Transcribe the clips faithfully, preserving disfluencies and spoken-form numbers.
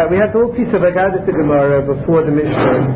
we had the whole piece of Agadah to Gemara before the Mishnah.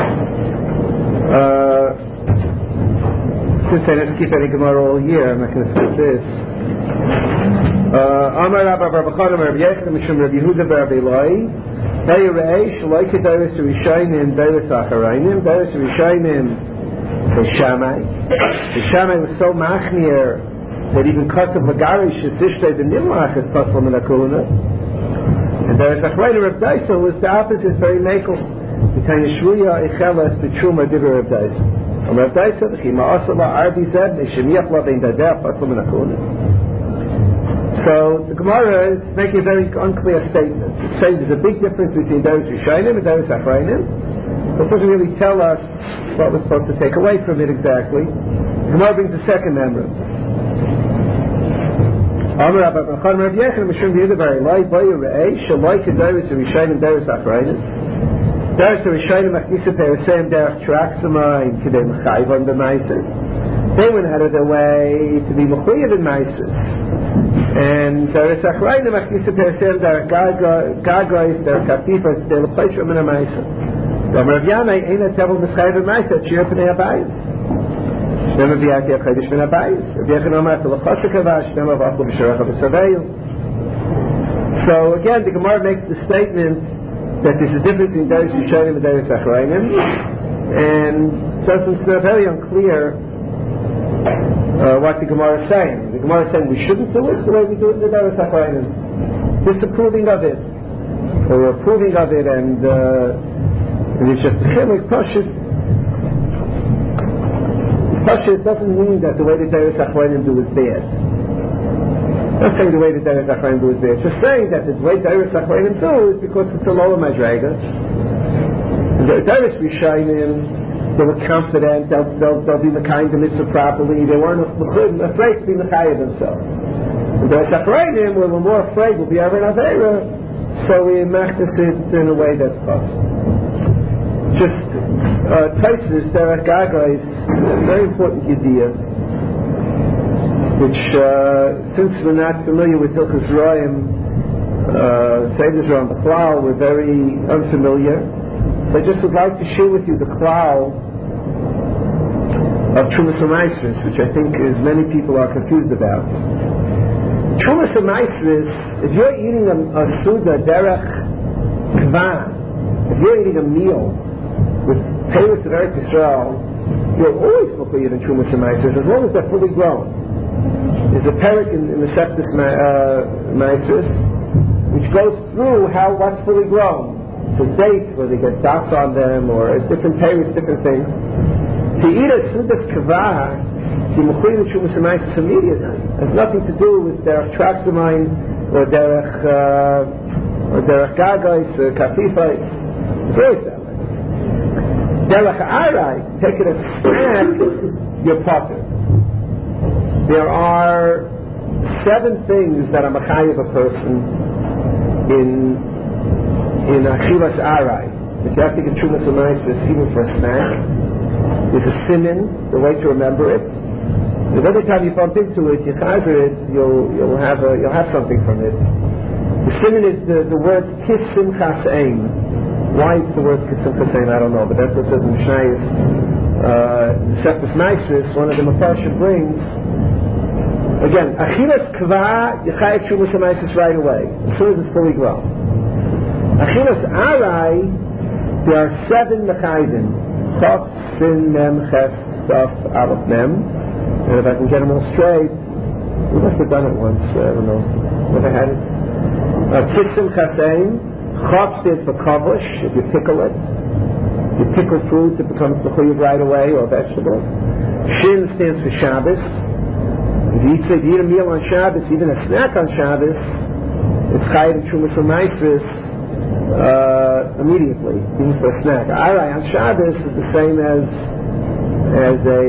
Uh, since I didn't skip any Gemara all year, I'm not going to skip this. Amar Rabbi Rabbi Chana Rabbi Yechon Mishum Rabbi Yehuda Rabbi Eloi. Hey Rei Shaloi Kedaris Rishayim Deiris Acharayim Deiris Rishayim Shammai. The Shammai was so machnier that even Kasav Lagarish is Ishtay the Nimlach is possible in a Kahuna. And there is a Achrayim Reb Daisa who was the opposite, very makel. The Tanya Shvuya Echelas B'Truma Dibur Reb Daisa. And Reb Daisa, Chima Asala Arbi Zed, Nishemiach Lavein Dadeh, possible in a Kahuna. So the Gemara is making a very unclear statement. It's saying there's a big difference between Deiris Rishayim and Deiris Achrayim. It doesn't really tell us what we're supposed to take away from it exactly. The Gemara brings the second member. Amar Rabbi Chana Rabbi Yechon Mishum Yehuda Bar Eloi Boyu Rei Shaloi Kedaris Rishayim Deiris Achrayim Deiris Rishayim Machnisah Pereseim Derech Traxamayim Kedei Mechayvon B'Maises. They went out of their way to be Mechuyev in Maises. And Deiris Achrayim Machnisah Pereseim Derech Gagais Derech Katifas Derech Lechayshem in a Maises. Amar Rav Yanai Eina Tevel Mischayv in Maises Shir Pnei Abayis. So again, the Gemara makes the statement that there's a difference in Deiris Rishayim and Deiris Achrayim, and doesn't it's very unclear uh, what the Gemara is saying. The Gemara is saying we shouldn't do it the way we do it in the Deiris Achrayim, disapproving of it, or approving of it, and, uh, and it's just a chilek pashut. Pashut doesn't mean that the way the Deiris Achrayim do is bad. I'm not saying the way the Deiris Achrayim do is bad. It's just saying that the way Deiris Achrayim do is because it's a lower madrega. The Deiris Rishayim, they were confident, they'll, they'll, they'll be Mekayim the mitzvah properly, they weren't afraid to be Mekayim themselves. The Deiris Achrayim, we're more afraid, we'll be Aaron Aveira, so we machtas it in a way that's possible. Just uh, Taisus, Derech Gaga is a very important idea, which uh, since we're not familiar with Hilchos Roim, uh, Seides Roim B'Klal, we're very unfamiliar. So I just would like to share with you the klal of Trumas HaMaisos, which I think is many people are confused about. Trumas HaMaisos, if you're eating a, a Suda Derech Kvan, if you're eating a meal with Peiros of Eretz Yisrael, you're always mechuyev in Trumas HaMaisos as long as they're fully grown. There's a parak in, in the Septus Maisos which goes through how what's fully grown. So dates where they get dots on them, or different Peiros, different things. To eat a Sudas Kavah, you're mechuyev in Trumas HaMaisos immediately. It has nothing to do with Derech Traxamayim or Derech uh, or Derech Gagais or Katifais. It's always that. Derech Arai, take it as snack, you're potter. There are seven things that are mechayev a person in in Achilas Arai. If you have to get Trumas HaMaisos even for a snack, there's a simin, the way to remember it. And every time you bump into it, you chazer it, you'll you'll have a, you'll have something from it. The simin is the, the word Kis Simchas Ein. Why is the word Kisimcha saying? I don't know, but that's what it says in Mishnayos. Uh, Septus Maisos, one of the Mepharshim brings. Again, Achilas Kva, Yechayev Trumas HaMaisos right away, as soon as it's fully grown. Achilas Arai, there are seven Mechaydim. Chaf, Sin, Mem, Ches, Saf, Aleph, Mem. And if I can get them all straight, we must have done it once, I don't know. Never had it. Kisim Chasein. Chaf stands for kavush, if you pickle it. You pickle fruit, it becomes mechuyev right away, or vegetables. Shin stands for Shabbos. If you eat, if you eat a meal on Shabbos, even a snack on Shabbos, it's chayav in Trumas HaMaisos uh, immediately, even for a snack. Arai on Shabbos is the same as as a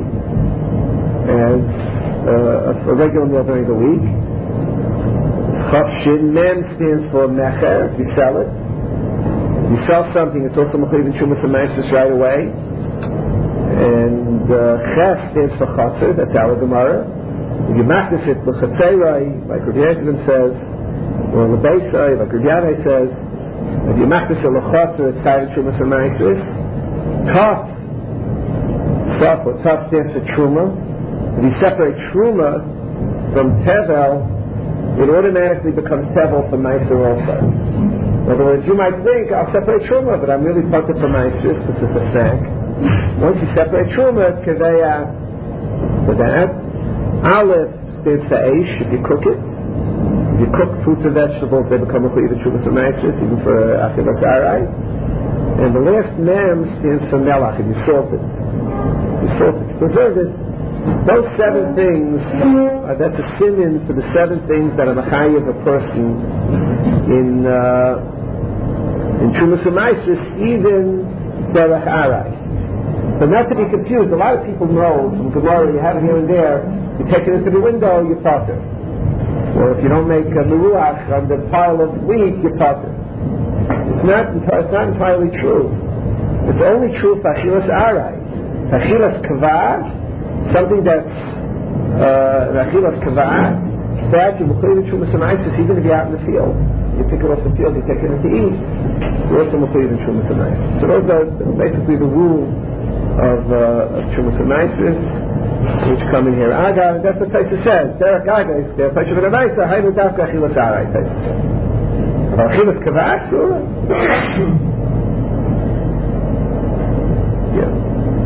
as uh, a regular meal during the week. Chaf Shin Mem stands for Mecher, if you sell it. If you sell something, it's also mechuyev in Trumas HaMaisos right away. And uh, Ches stands for Chatzar, that's our Gemara. If you machnas it, L'Chatzeirai, like Rav Yechon says, or L'Beisai, like Rav Yanai says, If you machlis a lechotzer, it's tied to Trumas and Maasros. Taf, Taf, or Taf stands for Truma. If you separate Truma from Tevel, it automatically becomes Tevel for Maasor also. In other words, you might think, I'll separate Truma, but I'm really punted for Maasros, this is a snack. Once you separate Truma, it's Keveya for that. Aleph stands for Eish, if you cook it. If you cook fruits and vegetables, they become a Chiyuv Trumas and Maasros, even for Achilas Arai. And the last Mem stands for Melach, if you salt it. You salt it, you preserve it. Those seven things, uh, that's a siman for the seven things that are Machayev a person in uh, in Trumas and Maasros, even Derech Arai. But not to be confused, a lot of people know from Gemara, you have it here and there, you take it into the window, you potter. Or if you don't make a meruach on the pile of wheat, you potter. It's not, it's not entirely true. It's only true for Achilas Arai. For Achilas Kavah, something that's uh, Achilas Kavah, that you will clear the Trumas and Maasros even if you're out in the field. You pick it off the field, you take it in to eat, you also will clear the Trumas and Maasros. So those are basically the rule of uh, Trumas and Maasros, which come in here. Aga, that's what Taisa says. Derech Aga is there. Taisa ben Amaisa, Haynu Davka Achilas Arai, Taisa says. But Achilas Kavah, Surah? Yeah.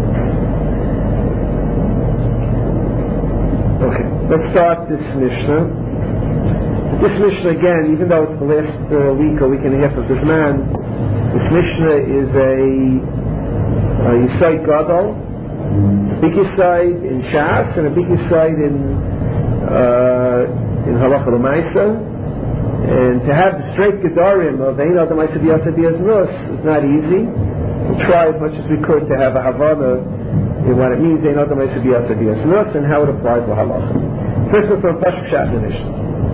Okay, let's start this Mishnah. This Mishnah, again, even though it's the last uh, week or week and a half of this man, this Mishnah is a Uh, Yisai Gadol, a big Yisai in Shas and a big Yisai in uh, in Halacha L'Maisa, and to have the straight Gedarim of Ein Adam Ma'aseh B'Yaseh B'Yaznus is not easy. We try as much as we could to have a Havana in what it means Ein Adam Ma'aseh B'Yaseh B'Yaznus and how it applies to Halacha. First of all, from Pashuk Shat Mishnah.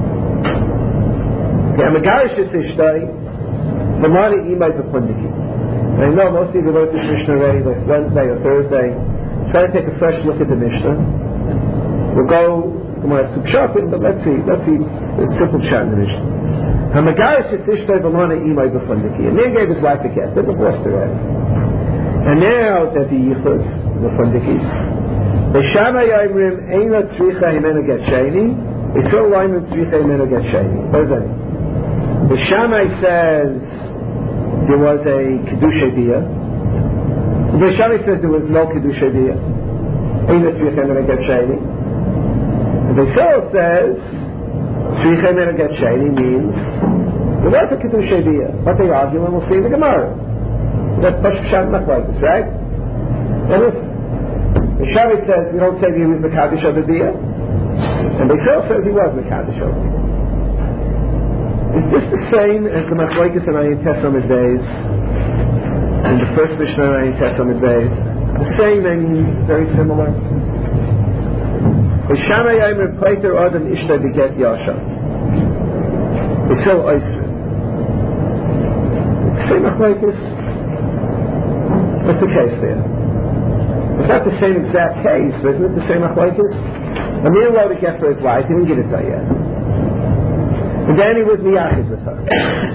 The Amagarish is Ishtai, the Mani Imai B'Pundiki. I know most of you wrote this Mishnah already, like Wednesday or Thursday. Try to take a fresh look at the Mishnah. We'll go, we'll have some shopping, but let's see, let's see, it's simple chat in the Mishnah. Hamagaris is Ishtay V'Lana Imai B'Fundiki. A man gave his wife a get, they're divorced already. And now that the Yichud, B'Fundiki, B'Shama Yomrim Eina Tzricha Himena Get Sheni, B'Shul Yomrim Tzricha Himena Get Sheni. What does that mean? B'Shama says, there was a Kedusha Biyah. The Shani says there was no Kedusha Biyah. Eina Tzricha Himena Get Sheni. And the Shul says Tzricha Himena Get Sheni means there was a Kedusha Biyah. But they argue, and we'll see in the Gemara. That's Pashuk Shat Machlokes, right? And listen, the Shani says we don't say he was the Kaddish of the Biyah. And the Shul says he was the Kaddish of the Biyah. Is this the same as the Machlokes and Ayin Tesam Days? In the first Mishnah and Ayin Tesam Days? The same, I mean, very similar. B'Shama Yomrim Pleiter Adam Ishta Beget Yasha. B'Sil Oyser. Same Machlokes. What's the case there? It's not the same exact case, isn't it? The same Machlokes. A man wrote a get for his wife, he didn't get it to her yet. And then he was miyachid with her.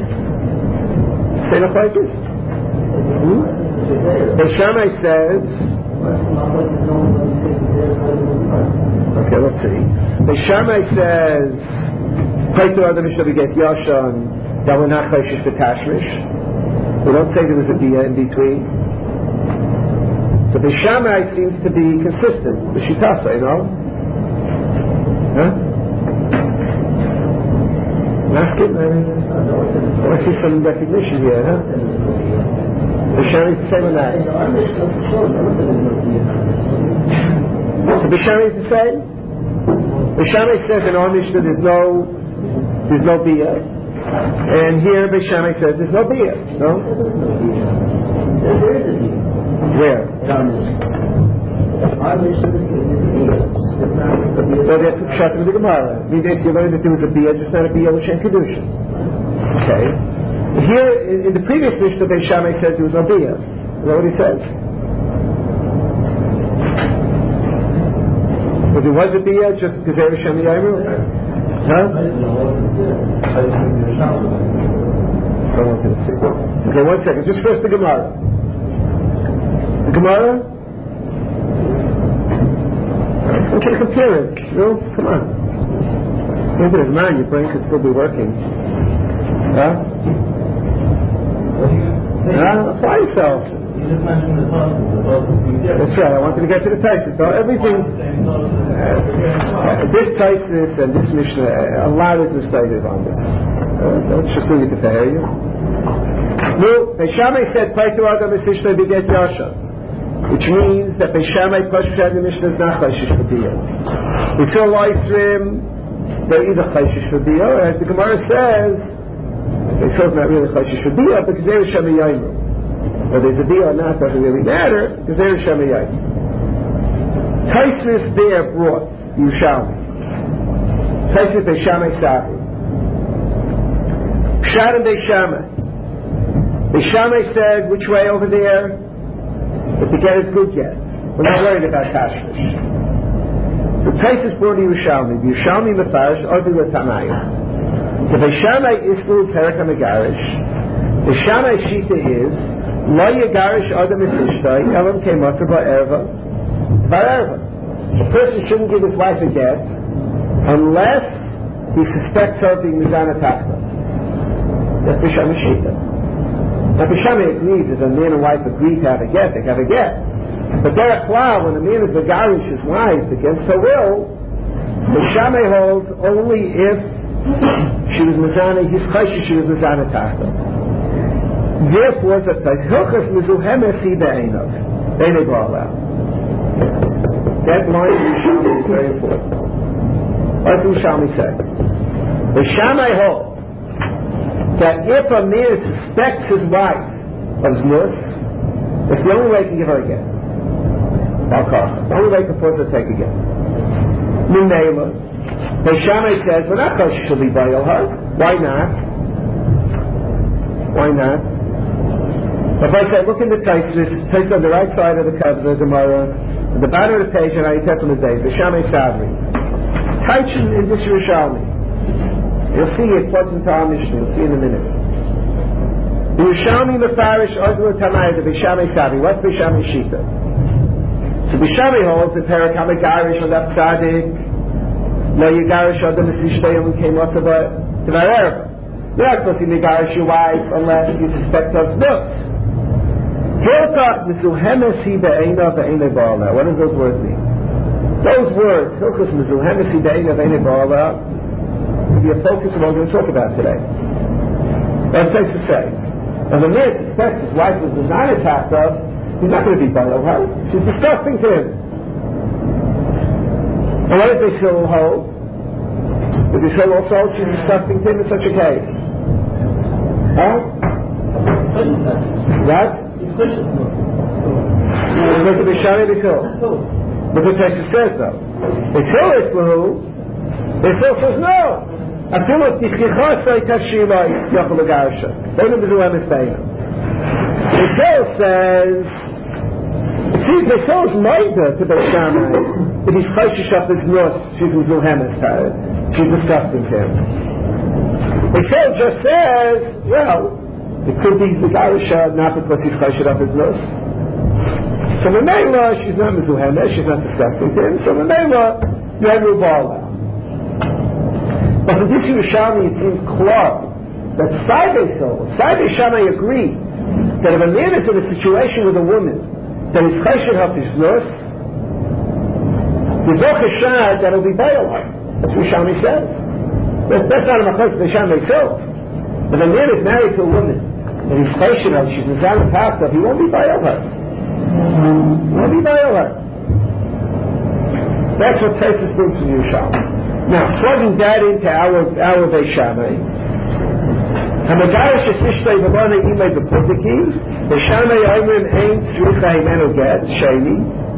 Say Machlokes? Hmm? The Shammai says. Okay, let's see. The Shammai says, "Paitu Adam Ishta Beget Yashan, that we're not chayshish b'tashmish." We don't say there was a biyah in between. So the Shammai seems to be consistent. The Shitasa, you know? Huh? Ask it, maybe. I see some recognition here, huh? The Shammai is the same on that. So the Shammai is the same? The Shammai says in our Mishnah there's no, there's no biyah. And here the Shammai says there's no biyah. No? There is a biyah. Where? Our Mishnah is biyah. So that's shut in the Gemara. I mean, you learned that there was a biyah, just not a biyah l'shem kedusha. Okay. Here, in, in the previous Mishnah, Beis Shammai says there was no biyah. Is that what he says? But there was a biyah just because there was Shammai Yomrim? Huh? I want to see. Okay, one second. Just first the Gemara. The Gemara? Okay, compare it. No, come on. Maybe there's nine, your brain could still be working. Huh? Huh? Apply yourself. You just mentioned the process. The process you get. That's right. I wanted to get to the Taisus. So everything, uh, this Taisus and this Mishnah, a lot is decided on this. Uh, let's just leave it to you. No, Beishamai said, "Paitu Adam Esishtay Beget Yasha," which means that Beishamai Pashad the Mishnah is not Chayshish Fadiyah. Until Leisrim, they're either Chayshish Fadiyah, as the Gemara says, they say it's not really Chayshish Fadiyah because they're Shemayayim. Whether it's a deal or not doesn't really matter because they're Shemayayim. Taisus there brought Yerushalmi. Taisus Beishamai Savi. Pshat and Beishamai. Beishamai said, which way over there? If the get is good get. We're not worried about Tashmish. The Taisus brought Yerushalmi. The Yerushalmi Mefarish, Odi L'Tanayim. The Beishamai Islu Perek HaMegarish. Beishamai Shita is, Lo Yegarish Adam Esishtay, Elam Kemata Ba'erva, Ba'erva. A person shouldn't give his wife a get unless he suspects her being Mizana Takta. That's Beishamai Shita. Now Beishamai agrees, if a man and wife agree to have a get, they have a get. But Derek Klau, when a man is Megarish his wife against her will, Beishamai holds only if she was Mizana, his Chayshi, she was Mizana Takta. Therefore, the Hilchas Mizuhemes Hi Be'einav. Be'einav Ba'alav. That line in Yerushalmi is very important. What does Yerushalmi say? The Shammai holds that if a man suspects his wife of znus, it's the only way he can give her a get. The only way he can force her to take a get. Minela. The Shammai says, well, not because she should be bail her. Why not? Why not? If I say, look in the Taisus, Taisus on the right side of the cover, the Gemara, at the bottom of the page, and I test on the day, the Shammai Sadri. Taichin in this Yerushalmi. You'll see it plugs into our Mishnah, you'll see in a minute. The Yerushalmi Mefarish, Ozla Tamai, the Beishamai Sadri. What's Beishamai Shita? So Beishamai holds the Perek HaMegarish on that Tzadik, Lo Yegarish Adam Esishtay Elam Kemata Ba'erva. You're not supposed to Megarish your wife unless you suspect us this. What does those words mean? Those words, Hilchos Mizuhemes Hi Be'einav Ve'einav Ba'ala, will be a focus of what we're going to talk about today. That's nice to say. If a man suspects his wife was not attacked of, he's not going to be Ba'al her. She's disgusting to him. And what if they still hold? If they still also hold, she's disgusting to him in such a case. Huh? What? Look at the Shari B'Kil. Look what Taisus says though. B'Kil is who? B'Kil says no. Afilu Tichchicha Say Tashilai Yachol L'Garsha. Beinu B'Zuhem Espeinu. B'Kil says, see, B'Kil is Maida to Beishamai. If he's Chayshish up his nose, she's B'Zuhem Espeinu. She's disgusting to him. B'Kil just says, well, it could be the Garisha, not because he's chayshid up his nose. So Memela, she's not Mizuhemes, she's not disgusting to him. So Memela, you have your ball out. But in this Yerushalmi, it seems clear that Saibei so, Saibei Shammai agreed that if a man is in a situation with a woman that is chayshid up his nose, the Zoch Hashad, that'll be bail her. That's what Yerushalmi says. That's, that's not a machos of Shammai itself. If a man is married to a woman, and he's patient of, she's Mizana Takta, he won't be Ba'al her. He won't be Ba'al her. That's what Taisus brings to Yerushalmi. Now, plugging that into our our Beishamai, Hamagarish Esishtay V'Bana Imei B'Pudiki, Beishamai Oimrim Ein Tzricha Himenu Ged, Sheni,